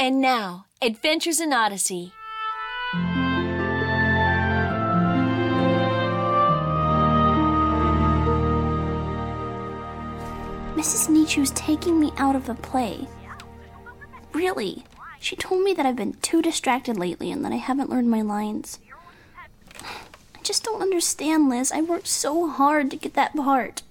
And now, Adventures in Odyssey. Mrs. Nichu's taking me out of the play. Really? She told me that I've been too distracted lately and that I haven't learned my lines. I just don't understand, Liz. I worked so hard to get that part.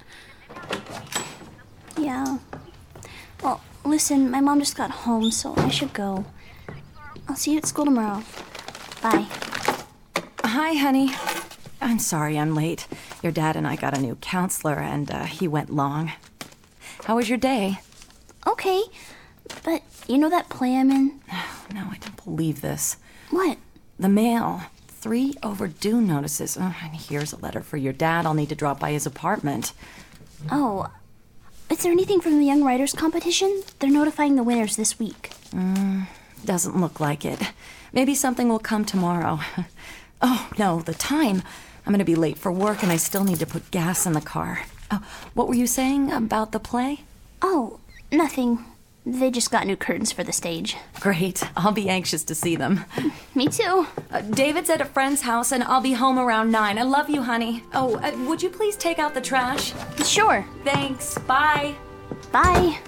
Yeah. Well, listen, my mom just got home, so I should go. I'll see you at school tomorrow. Bye. Hi, honey. I'm sorry I'm late. Your dad and I got a new counselor, and he went long. How was your day? Okay, but you know that play I'm in? No, I don't believe this. What? The mail. 3 overdue notices. Oh, and here's a letter for your dad. I'll need to drop by his apartment. Oh, is there anything from the Young Writers competition? They're notifying the winners this week. Doesn't look like it. Maybe something will come tomorrow. Oh, no, the time. I'm going to be late for work, and I still need to put gas in the car. Oh, what were you saying about the play? Oh, nothing. They just got new curtains for the stage. Great. I'll be anxious to see them. Me too. David's at a friend's house, and I'll be home around 9. I love you, honey. Oh, would you please take out the trash? Sure. Thanks. Bye. Bye.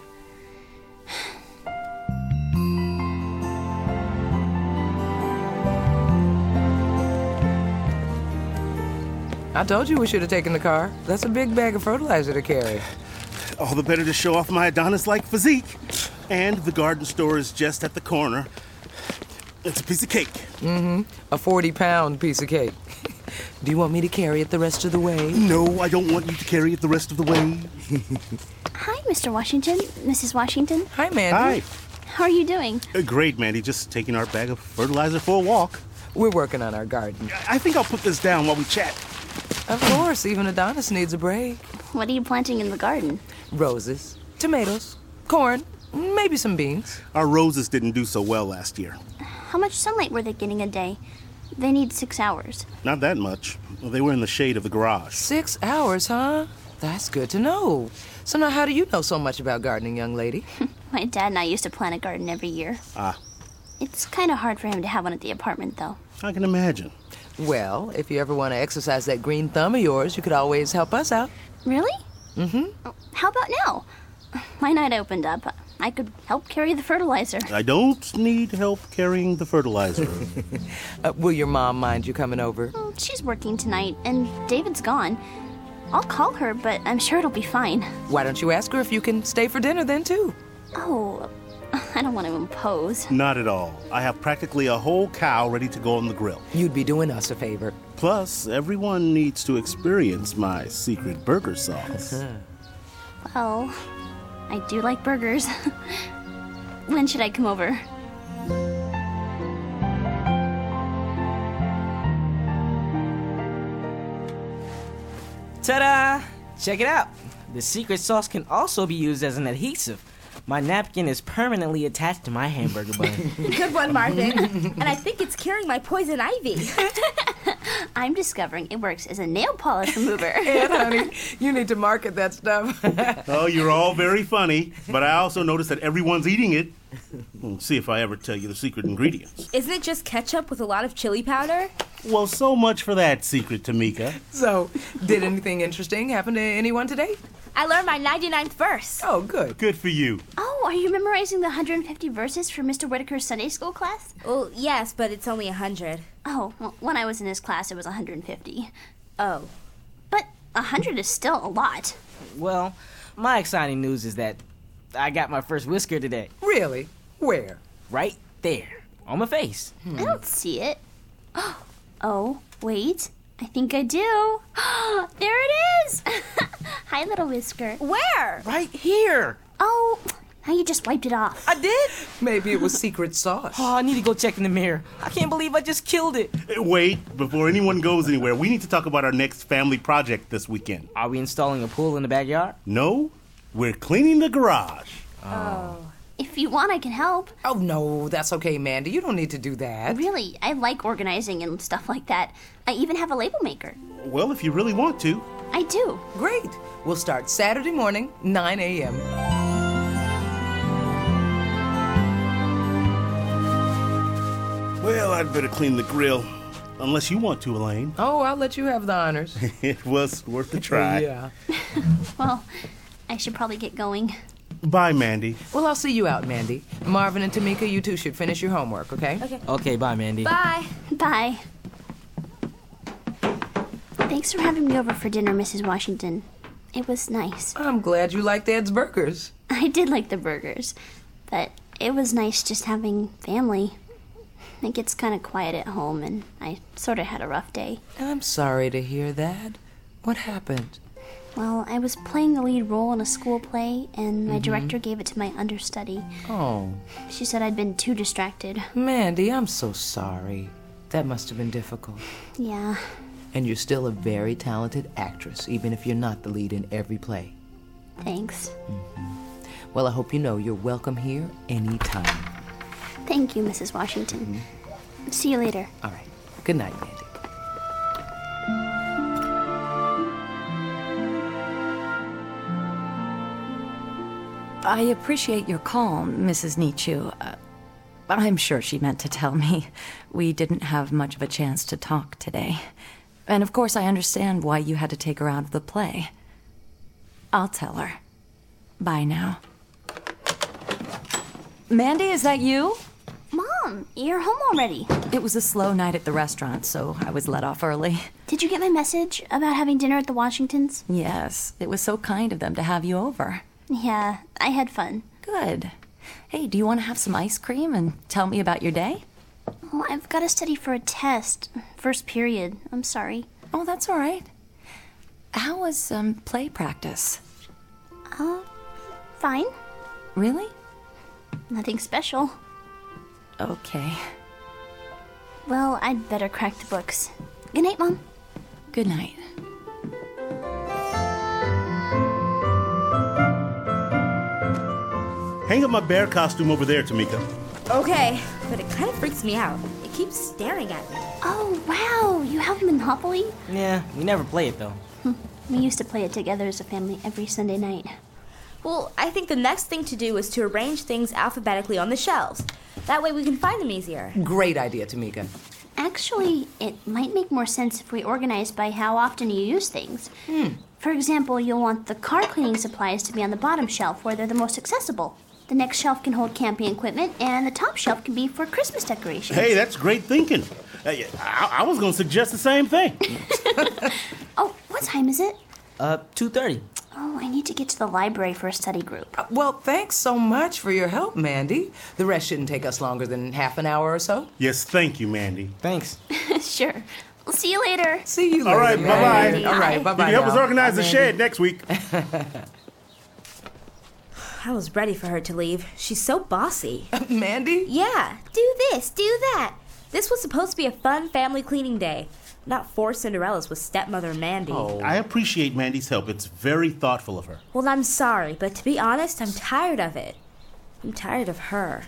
I told you we should have taken the car. That's a big bag of fertilizer to carry. All the better to show off my Adonis-like physique. And the garden store is just at the corner. It's a piece of cake. A 40-pound piece of cake. Do you want me to carry it the rest of the way? No, I don't want you to carry it the rest of the way. Hi, Mr. Washington. Mrs. Washington. Hi, Mandy. Hi. How are you doing? Great, Mandy. Just taking our bag of fertilizer for a walk. We're working on our garden. I think I'll put this down while we chat. Of course, even Adonis needs a break. What are you planting in the garden? Roses, tomatoes, corn, maybe some beans. Our roses didn't do so well last year. How much sunlight were they getting a day? They need 6 hours. Not that much. They were in the shade of the garage. 6 hours, huh? That's good to know. So now how do you know so much about gardening, young lady? My dad and I used to plant a garden every year. Ah, It's kind of hard for him to have one at the apartment, though. I can imagine. Well, if you ever want to exercise that green thumb of yours, you could always help us out. Really? How about now? My night opened up. I could help carry the fertilizer. I don't need help carrying the fertilizer. Will your mom mind you coming over? Well, she's working tonight, and David's gone. I'll call her, but I'm sure it'll be fine. Why don't you ask her if you can stay for dinner then, too? Oh, I don't want to impose. Not at all. I have practically a whole cow ready to go on the grill. You'd be doing us a favor. Plus, everyone needs to experience my secret burger sauce. Well, I do like burgers. When should I come over? Ta-da! Check it out. The secret sauce can also be used as an adhesive. My napkin is permanently attached to my hamburger bun. Good one, Marvin. And I think it's curing my poison ivy. I'm discovering it works as a nail polish remover. And, honey, you need to market that stuff. Oh, you're all very funny, but I also noticed that everyone's eating it. We'll see if I ever tell you the secret ingredients. Isn't it just ketchup with a lot of chili powder? Well, so much for that secret, Tamika. So, did anything interesting happen to anyone today? I learned my 99th verse. Oh, good. Good for you. Oh, are you memorizing the 150 verses for Mr. Whitaker's Sunday school class? Well, yes, but it's only 100. Oh, well, when I was in his class, it was 150. Oh. But 100 is still a lot. Well, my exciting news is that I got my first whisker today. Really? Where? Right there. On my face. I don't see it. Oh, wait. I think I do. There it is! Hi, little whisker. Where? Right here. Oh, now you just wiped it off. I did? Maybe it was secret sauce. Oh, I need to go check in the mirror. I can't believe I just killed it. Wait, before anyone goes anywhere, we need to talk about our next family project this weekend. Are we installing a pool in the backyard? No, we're cleaning the garage. If you want, I can help. Oh, no, that's okay, Mandy. You don't need to do that. Really, I like organizing and stuff like that. I even have a label maker. Well, if you really want to. I do. Great. We'll start Saturday morning, 9 a.m. I'd better clean the grill. Unless you want to, Elaine. Oh, I'll let you have the honors. It was worth a try. Yeah. Well, I should probably get going. Bye, Mandy. Well, I'll see you out, Mandy. Marvin and Tamika, you two should finish your homework, okay? Okay. Okay, bye, Mandy. Bye. Bye. Thanks for having me over for dinner, Mrs. Washington. It was nice. I'm glad you liked Ed's burgers. I did like the burgers, but it was nice just having family. It gets kind of quiet at home, and I sort of had a rough day. I'm sorry to hear that. What happened? Well, I was playing the lead role in a school play, and my director gave it to my understudy. Oh, She said I'd been too distracted. Mandy, I'm so sorry. That must have been difficult. Yeah. And you're still a very talented actress, even if you're not the lead in every play. Thanks. Well, I hope you know you're welcome here anytime. Thank you, Mrs. Washington. See you later. All right. Good night, Mandy. I appreciate your call, Mrs. Nichu. I'm sure she meant to tell me. We didn't have much of a chance to talk today. And of course, I understand why you had to take her out of the play. I'll tell her. Bye now. Mandy, is that you? Mom, you're home already. It was a slow night at the restaurant, so I was let off early. Did you get my message about having dinner at the Washingtons? Yes, it was so kind of them to have you over. Yeah, I had fun. Good. Hey, do you want to have some ice cream and tell me about your day? Oh, I've got to study for a test. First period. I'm sorry. Oh, that's all right. How was play practice? Fine. Really? Nothing special. Okay. Well, I'd better crack the books. Good night, Mom. Good night. Hang up my bear costume over there, Tamika. Okay, but it kind of freaks me out. It keeps staring at me. Oh, wow. You have Monopoly? Yeah, we never play it, though. We used to play it together as a family every Sunday night. Well, I think the next thing to do is to arrange things alphabetically on the shelves. That way we can find them easier. Great idea, Tamika. Actually, it might make more sense if we organize by how often you use things. For example, you'll want the car cleaning supplies to be on the bottom shelf where they're the most accessible. The next shelf can hold camping equipment, and the top shelf can be for Christmas decorations. Hey, that's great thinking. I was going to suggest the same thing. Oh, what time is it? 2:30. Oh, I need to get to the library for a study group. Well, thanks so much for your help, Mandy. The rest shouldn't take us longer than half an hour or so. Yes, thank you, Mandy. Thanks. Sure. We'll see you later. See you later. All right, Mandy. bye-bye. All right, bye-bye. Can you help us now. organize the Bye, shed next week? I was ready for her to leave. She's so bossy. Mandy? Yeah, do this, do that. This was supposed to be a fun family cleaning day, not four Cinderellas with stepmother Mandy. I appreciate Mandy's help. It's very thoughtful of her. Well, I'm sorry, but to be honest, I'm tired of it. I'm tired of her.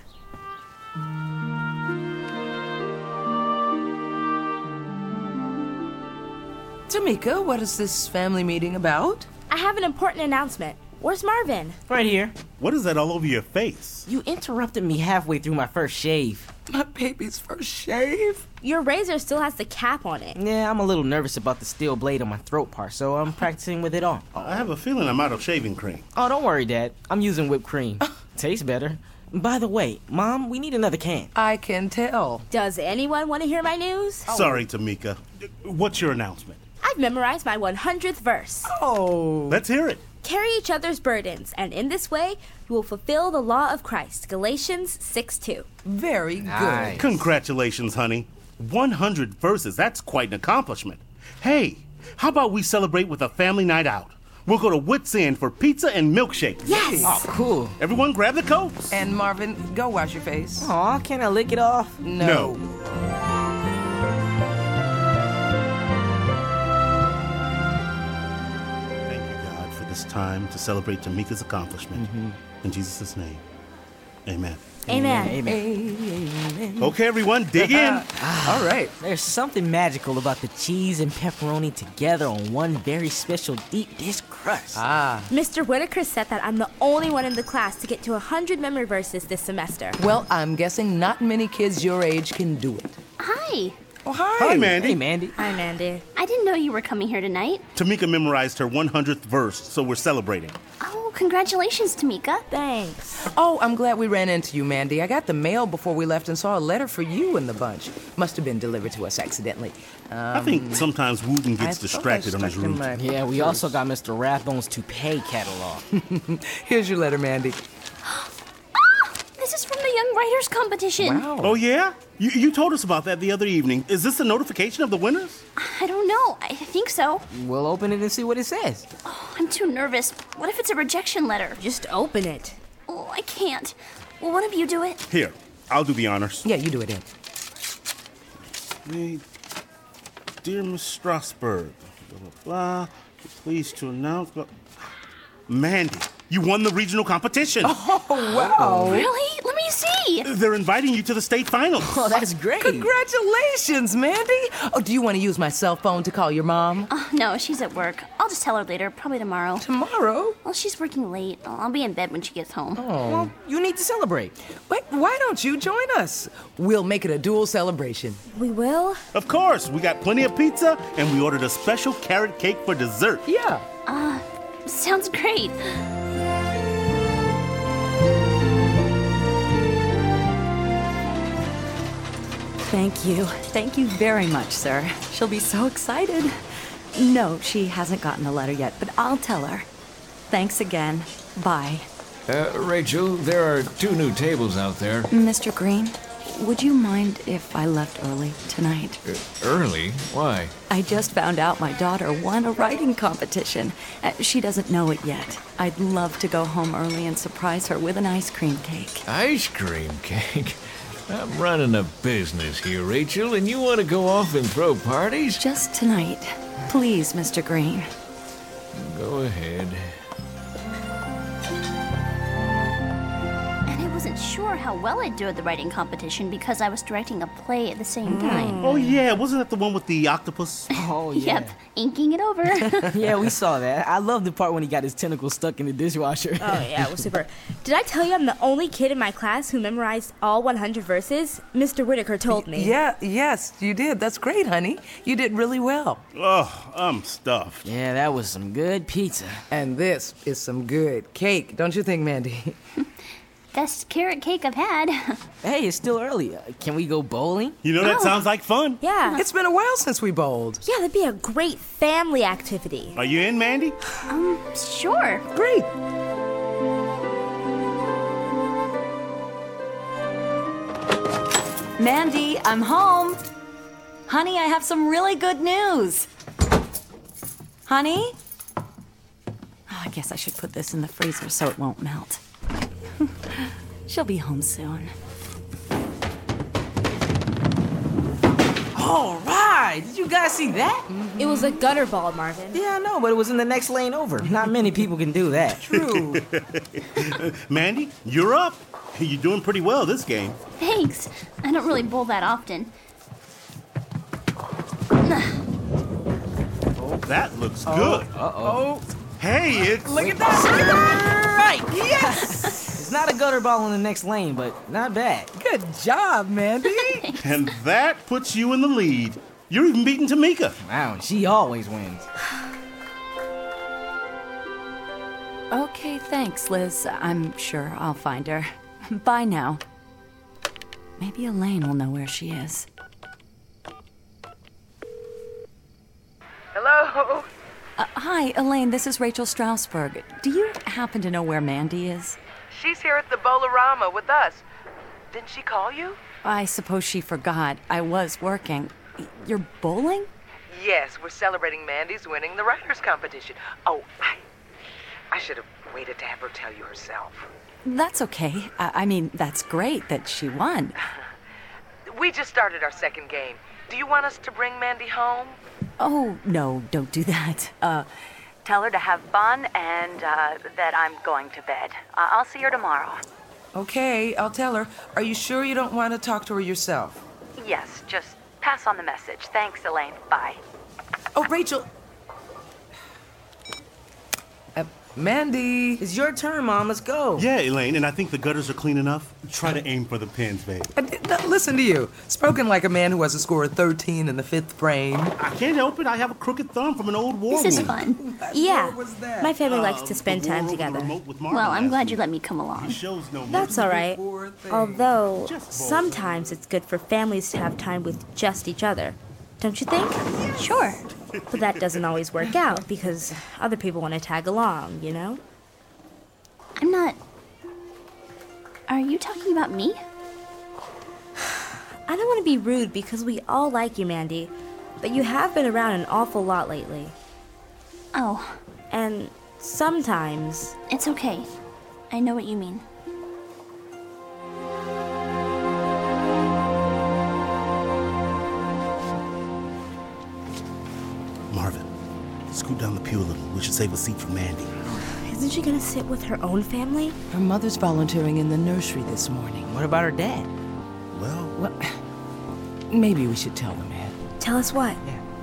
Tamika, what is this family meeting about? I have an important announcement. Where's Marvin? Right here. What is that all over your face? You interrupted me halfway through my first shave. My baby's first shave? Your razor still has the cap on it. Yeah, I'm a little nervous about the steel blade on my throat part, so I'm practicing with it on. I have a feeling I'm out of shaving cream. Oh, don't worry, Dad. I'm using whipped cream. Tastes better. By the way, Mom, we need another can. I can tell. Does anyone want to hear my news? Sorry, Tamika. What's your announcement? I've memorized my 100th verse. Oh. Let's hear it. Carry each other's burdens, and in this way you will fulfill the law of Christ. Galatians 6:2. Very good. Nice. Congratulations, honey. 100 verses. That's quite an accomplishment. Hey, how about we celebrate with a family night out? We'll go to Wits End for pizza and milkshakes. Yes! Oh, cool. Everyone grab the coats. And Marvin, go wash your face. Aw, can I lick it off? No. Thank you, God, for this time to celebrate Tamika's accomplishment. In Jesus' name, amen. Amen. Amen. Okay, everyone, dig in. All right. There's something magical about the cheese and pepperoni together on one very special deep dish crust. Mr. Whitaker said that I'm the only one in the class to get to 100 memory verses this semester. Well, I'm guessing not many kids your age can do it. Hey, Oh, hi. Hi, Mandy. Hey, Mandy. Hi, Mandy. I didn't know you were coming here tonight. Tamika memorized her 100th verse, so we're celebrating. Oh, congratulations, Tamika. Thanks. Oh, I'm glad we ran into you, Mandy. I got the mail before we left and saw a letter for you in the bunch. Must have been delivered to us accidentally. I think sometimes Wooten gets distracted on his route. Yeah, we also got Mr. Rathbone's toupee catalog. Here's your letter, Mandy. This is from the Young Writers Competition. Wow. Oh, yeah? You told us about that the other evening. Is this a notification of the winners? I don't know. I think so. We'll open it and see what it says. Oh, I'm too nervous. What if it's a rejection letter? Just open it. Oh, I can't. Will one of you do it? Here, I'll do the honors. Yeah, you do it, Ed. Hey, dear Miss Strasburg, blah, blah, blah. Pleased to announce... Mandy, you won the regional competition. Oh, wow. Really? Let me see. They're inviting you to the state finals. Oh, that's great. Congratulations, Mandy. Oh, do you want to use my cell phone to call your mom? No, she's at work. I'll just tell her later, probably tomorrow. Tomorrow? Well, she's working late. I'll be in bed when she gets home. Well, you need to celebrate. Wait, why don't you join us? We'll make it a dual celebration. We will? Of course, we got plenty of pizza, and we ordered a special carrot cake for dessert. Yeah. Sounds great. Thank you. Thank you very much, sir. She'll be so excited. No, she hasn't gotten the letter yet, but I'll tell her. Thanks again. Bye. Rachel, there are 2 new tables out there. Mr. Green, would you mind if I left early tonight? Early? Why? I just found out my daughter won a writing competition. She doesn't know it yet. I'd love to go home early and surprise her with an ice cream cake. Ice cream cake? I'm running a business here, Rachel, and you want to go off and throw parties? Just tonight. Please, Mr. Green. Go ahead. And I wasn't sure how well I'd do at the writing competition because I was directing a play at the same time. Oh, yeah, wasn't that the one with the octopus? Oh, yeah. Yep, inking it over. Yeah, we saw that. I love the part when he got his tentacles stuck in the dishwasher. Oh, yeah, it was super. Did I tell you I'm the only kid in my class who memorized all 100 verses? Mr. Whitaker told me. Yes, you did. That's great, honey. You did really well. Oh, I'm stuffed. Yeah, that was some good pizza. And this is some good cake, don't you think, Mandy? Best carrot cake I've had. Hey, it's still early. Can we go bowling? You know, that sounds like fun. Yeah. It's been a while since we bowled. Yeah, that'd be a great family activity. Are you in, Mandy? Sure. Great. Mandy, I'm home. Honey, I have some really good news. Honey? Oh, I guess I should put this in the freezer so it won't melt. She'll be home soon. All right. Did you guys see that? It was a gutter ball, Marvin. Yeah, I know, but it was in the next lane over. Not many people can do that. True. Mandy, you're up. You're doing pretty well this game. Thanks. I don't really bowl that often. Oh, that looks good. Oh, Hey, it's... look at that. Right. Yes. It's not a gutter ball in the next lane, but not bad. Good job, Mandy. And that puts you in the lead. You're even beating Tamika. Wow, she always wins. Okay, thanks, Liz. I'm sure I'll find her. Bye now. Maybe Elaine will know where she is. Hello. Hi, Elaine, this is Rachel Strasburg. Do you happen to know where Mandy is? She's here at the Bolarama with us. Didn't she call you? I suppose she forgot. I was working. You're bowling? Yes, we're celebrating Mandy's winning the writers' competition. Oh, I should have waited to have her tell you herself. That's okay. I mean, that's great that she won. We just started our second game. Do you want us to bring Mandy home? Oh, no, don't do that. Tell her to have fun and that I'm going to bed. I'll see her tomorrow. Okay, I'll tell her. Are you sure you don't want to talk to her yourself? Yes, just pass on the message. Thanks, Elaine. Bye. Oh, Rachel. Mandy! It's your turn, Mom. Let's go. Yeah, Elaine, and I think the gutters are clean enough. Try to aim for the pins, babe. I did not listen to you. Spoken like a man who has a score of 13 in the 5th frame. I can't help it. I have a crooked thumb from an old war This is wound. fun. Yeah, What was that? my family likes to spend The war time over the together. remote with Marvin Well, I'm last glad you week. let me come along. He shows no That's mercy. all right. Poor thing. Although, Just both. sometimes it's good for families to have time with just each other. Don't you think? Sure. But that doesn't always work out because other people want to tag along, you know? I'm not. Are you talking about me? I don't want to be rude because we all like you, Mandy. But you have been around an awful lot lately. Oh, And sometimes. it's okay. I know what you mean. Marvin, scoot down the pew a little. We should save a seat for Mandy. Isn't she gonna sit with her own family? Her mother's volunteering in the nursery this morning. What about her dad? Well, Well, maybe we should tell the man. Tell us what?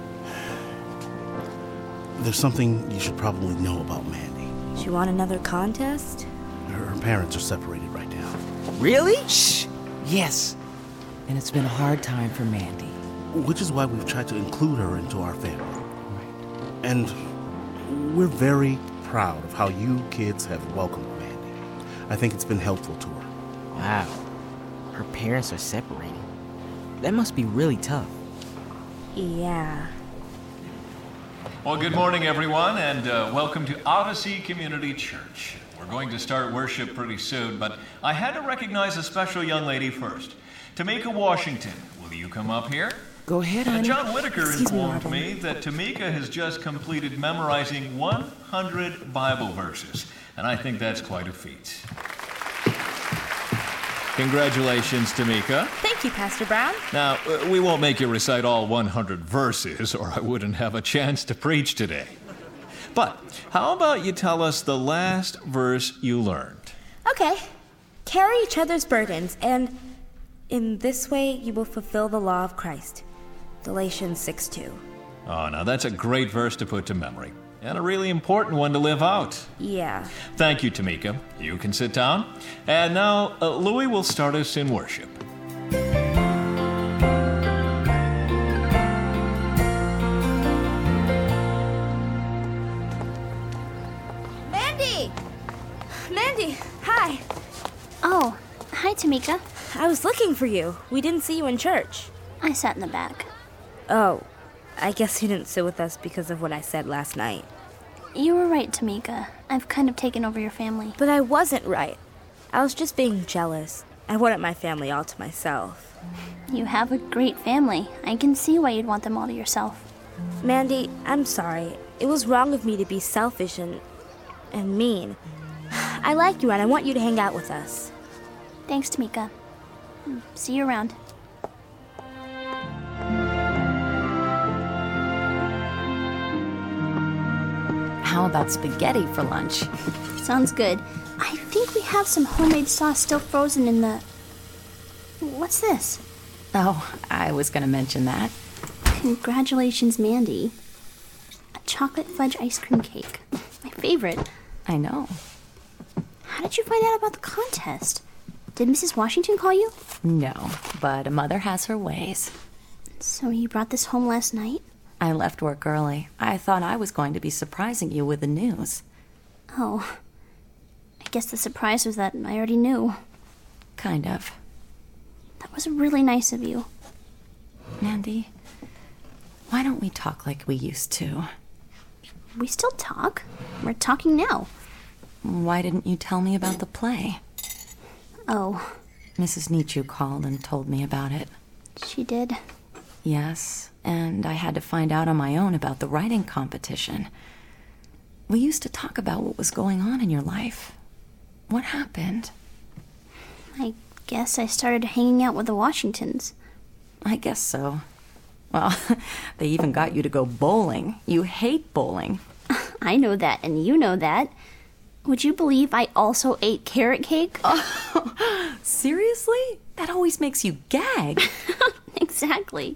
there's something you should probably know about Mandy. She won another contest? Her parents are separated right now. Really? Shh. Yes. And it's been a hard time for Mandy. Which is why we've tried to include her into our family. And we're very proud of how you kids have welcomed Mandy. I think it's been helpful to her. Wow. Her parents are separating. That must be really tough. Yeah. Well, good morning, everyone, and welcome to Odyssey Community Church. We're going to start worship pretty soon, but I had to recognize a special young lady first. Tamika Washington, will you come up here? Go ahead, honey. John Whitaker Excuse me, informed Marvin. me that Tamika has just completed memorizing 100 Bible verses, and I think that's quite a feat. Congratulations, Tamika. Thank you, Pastor Brown. Now, we won't make you recite all 100 verses, or I wouldn't have a chance to preach today. But how about you tell us the last verse you learned? Okay. Carry each other's burdens, and in this way you will fulfill the law of Christ. Galatians 6:2. Oh, now that's a great verse to put to memory, and a really important one to live out. Yeah. Thank you, Tamika. You can sit down. And now, Louis will start us in worship. Mandy! Mandy, hi. Oh, hi, Tamika. I was looking for you. We didn't see you in church. I sat in the back. Oh, I guess you didn't sit with us because of what I said last night. You were right, Tamika. I've kind of taken over your family. But I wasn't right. I was just being jealous. I wanted my family all to myself. You have a great family. I can see why you'd want them all to yourself. Mandy, I'm sorry. It was wrong of me to be selfish and mean. I like you and I want you to hang out with us. Thanks, Tamika. See you around. How about spaghetti for lunch? Sounds good. I think we have some homemade sauce still frozen in the... What's this? Oh, I was going to mention that. Congratulations, Mandy. A chocolate fudge ice cream cake. My favorite. I know. How did you find out about the contest? Did Mrs. Washington call you? No, but a mother has her ways. So you brought this home last night? I left work early. I thought I was going to be surprising you with the news. Oh. I guess the surprise was that I already knew. Kind of. That was really nice of you. Mandy, why don't we talk like we used to? We still talk. We're talking now. Why didn't you tell me about the play? Oh, Mrs. Nietzsche called and told me about it. she did. Yes, and I had to find out on my own about the writing competition. We used to talk about what was going on in your life. What happened? I guess I started hanging out with the Washingtons. I guess so. Well, they even got you to go bowling. You hate bowling. I know that, and you know that. Would you believe I also ate carrot cake? Oh, seriously? That always makes you gag. Exactly.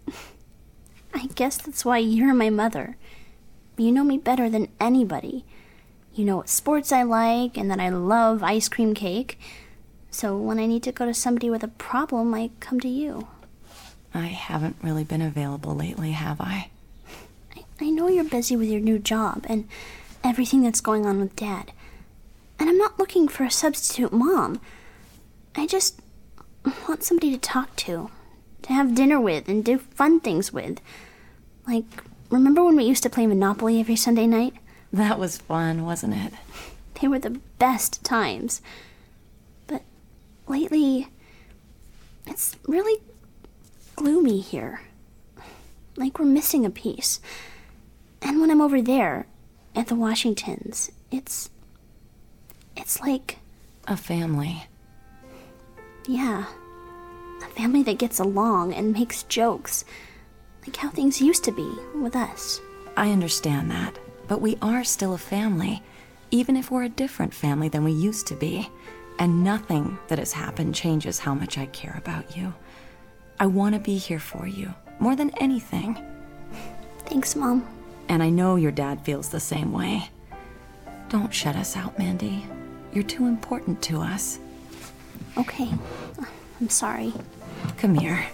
I guess that's why you're my mother. You know me better than anybody. You know what sports I like and that I love ice cream cake. So when I need to go to somebody with a problem, I come to you. I haven't really been available lately, have I? I know you're busy with your new job and everything that's going on with Dad. And I'm not looking for a substitute mom. I just want somebody to talk to have dinner with and do fun things with. Like, remember when we used to play Monopoly every Sunday night? That was fun, wasn't it? They were the best times. But lately, it's really gloomy here. Like we're missing a piece. And when I'm over there, at the Washingtons, it's like... a family. Yeah. A family that gets along and makes jokes. Like how things used to be with us. I understand that. But we are still a family, even if we're a different family than we used to be. And nothing that has happened changes how much I care about you. I want to be here for you, more than anything. Thanks, Mom. And I know your dad feels the same way. Don't shut us out, Mandy. You're too important to us. Okay. I'm sorry. Come here.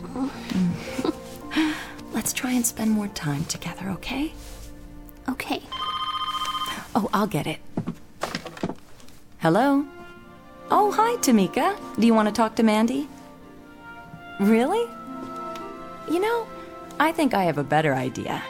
Let's try and spend more time together, okay? Okay. Oh, I'll get it. Hello? Oh, hi, Tamika. Do you want to talk to Mandy? Really? You know, I think I have a better idea.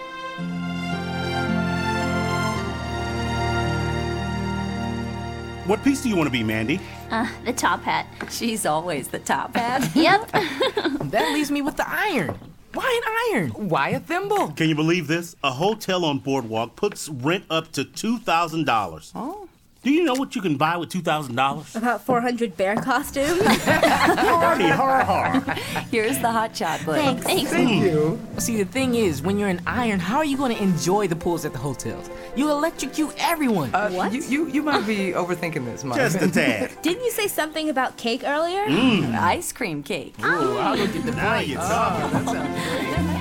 What piece do you want to be, Mandy? The top hat. She's always the top hat. Yep. That leaves me with the iron. Why an iron? Why a thimble? Can you believe this? A hotel on Boardwalk puts rent up to $2,000. Oh. Do you know what you can buy with $2,000? About 400 bear costumes. Hardy, har. Here's the hot chocolate. Thanks. Thank you. See, the thing is, when you're an iron, how are you going to enjoy the pools at the hotels? You electrocute everyone. What? You might be overthinking this, Mike. Just a tad. Didn't you say something about cake earlier? Ice cream cake. Ooh, I'll go get the Now plates. you're talking. That sounds great.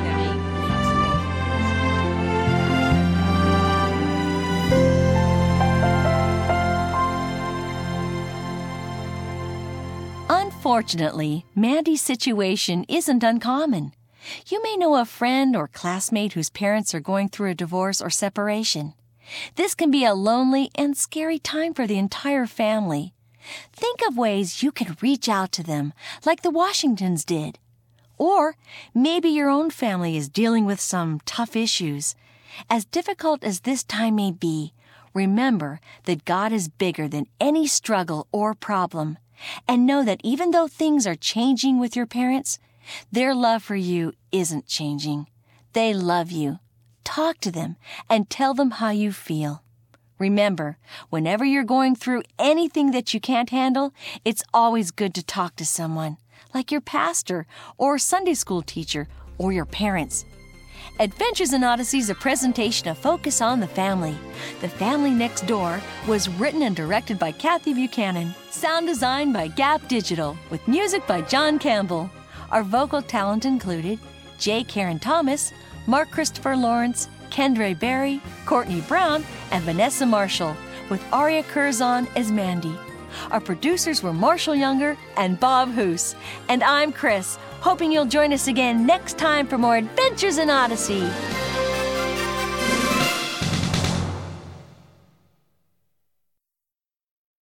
Unfortunately, Mandy's situation isn't uncommon. You may know a friend or classmate whose parents are going through a divorce or separation. This can be a lonely and scary time for the entire family. Think of ways you can reach out to them, like the Washingtons did. Or maybe your own family is dealing with some tough issues. As difficult as this time may be, remember that God is bigger than any struggle or problem. And know that even though things are changing with your parents, their love for you isn't changing. They love you. Talk to them and tell them how you feel. Remember, whenever you're going through anything that you can't handle, it's always good to talk to someone, like your pastor or Sunday school teacher or your parents. Adventures in Odyssey is a presentation of Focus on the Family. The Family Next Door was written and directed by Kathy Buchanan. Sound design by Gap Digital, with music by John Campbell. Our vocal talent included J. Karen Thomas, Mark Christopher Lawrence, Kendra Berry, Courtney Brown, and Vanessa Marshall, with Aria Curzon as Mandy. Our producers were Marshall Younger and Bob Hoos. And I'm Chris, hoping you'll join us again next time for more Adventures in Odyssey.